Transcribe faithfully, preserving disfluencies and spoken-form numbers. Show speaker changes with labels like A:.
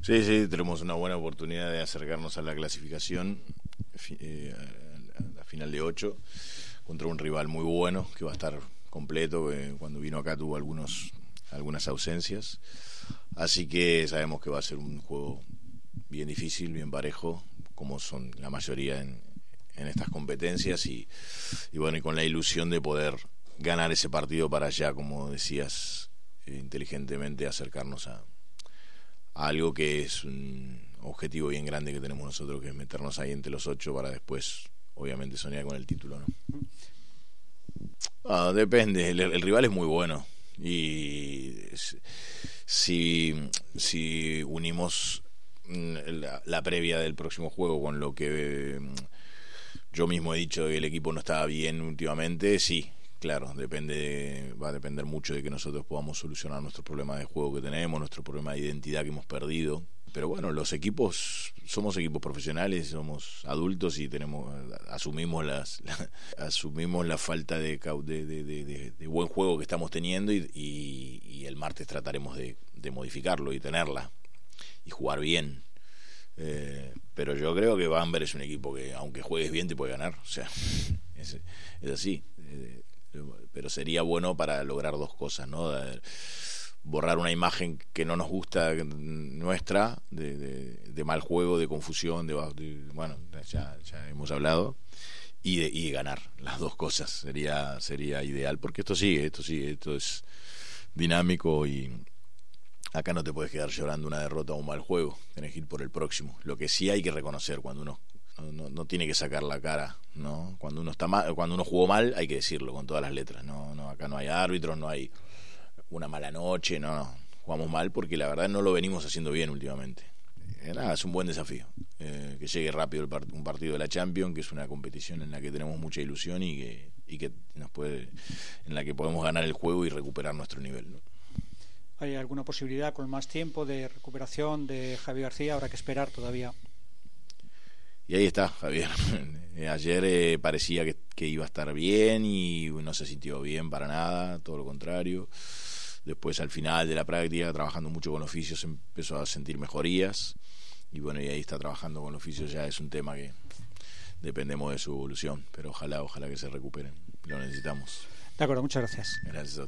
A: Sí, sí, tenemos una buena oportunidad de acercarnos a la clasificación, eh, a la final de ocho, contra un rival muy bueno que va a estar completo. Eh, cuando vino acá tuvo algunos algunas ausencias, así que sabemos que va a ser un juego bien difícil, bien parejo, como son la mayoría en, en estas competencias, y, y bueno, y con la ilusión de poder ganar ese partido para ya, como decías, eh, inteligentemente acercarnos a, a algo que es un objetivo bien grande que tenemos nosotros, que es meternos ahí entre los ocho para después, obviamente, soñar con el título, ¿no? Ah, depende, el, el rival es muy bueno, y si, si unimos la, la previa del próximo juego con lo que yo mismo he dicho, que el equipo no estaba bien últimamente, sí, claro, depende, va a depender mucho de que nosotros podamos solucionar nuestros problemas de juego que tenemos, nuestro problema de identidad que hemos perdido. Pero bueno, los equipos, somos equipos profesionales, somos adultos y tenemos asumimos las la, asumimos la falta de, de, de, de, de buen juego que estamos teniendo, y, y, y el martes trataremos de, de modificarlo y tenerla y jugar bien. Eh, pero yo creo que Bamberg es un equipo que, aunque juegues bien, te puede ganar. O sea, es, es así. Eh, pero sería bueno para lograr dos cosas, ¿no? De, borrar una imagen que no nos gusta nuestra, de, de, de mal juego, de confusión, de, de bueno, ya, ya hemos hablado, y de, y de ganar las dos cosas sería sería ideal, porque esto sigue, esto sigue, esto es dinámico, y acá no te puedes quedar llorando una derrota o un mal juego, tenés que ir por el próximo. Lo que sí hay que reconocer, cuando uno no, no, no tiene que sacar la cara, ¿no? Cuando uno está mal, cuando uno jugó mal, hay que decirlo con todas las letras, no, no, acá no hay árbitros, no hay una mala noche, no, no, jugamos mal porque la verdad no lo venimos haciendo bien últimamente. Eh, nada, es un buen desafío, eh, que llegue rápido el part- un partido de la Champions, que es una competición en la que tenemos mucha ilusión y que, y que nos puede, en la que podemos ganar el juego y recuperar nuestro nivel, ¿no?
B: ¿Hay alguna posibilidad con más tiempo de recuperación de Javi García? Habrá que esperar todavía.
A: Y ahí está Javier. Ayer eh, parecía que, que iba a estar bien y no se sintió bien para nada, todo lo contrario. Después, al final de la práctica, trabajando mucho con oficios, empezó a sentir mejorías, y bueno, y ahí está trabajando con oficios. Ya es un tema que dependemos de su evolución, pero ojalá, ojalá que se recuperen, lo necesitamos.
B: De acuerdo, muchas gracias.
A: Gracias a